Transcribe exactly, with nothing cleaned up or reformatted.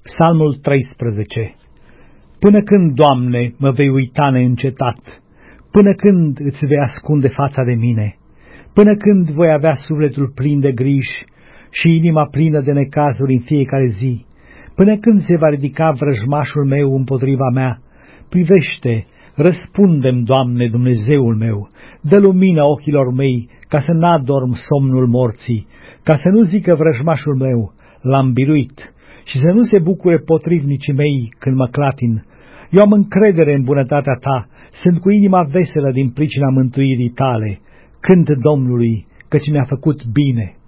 Psalmul treisprezece. Până când, Doamne, mă vei uita neîncetat? Până când îți vei ascunde fața de mine? Până când voi avea sufletul plin de griji și inima plină de necazuri în fiecare zi? Până când se va ridica vrăjmașul meu împotriva mea? Privește, răspundem, Doamne, Dumnezeul meu, dă lumină ochilor mei, ca să n-adorm somnul morții, ca să nu zică vrăjmașul meu, l-am biruit, și să nu se bucure potrivnicii mei când mă clatin. Eu am încredere în bunătatea ta, sunt cu inima veselă din pricina mântuirii tale. Cânt Domnului, căci mi-a făcut bine.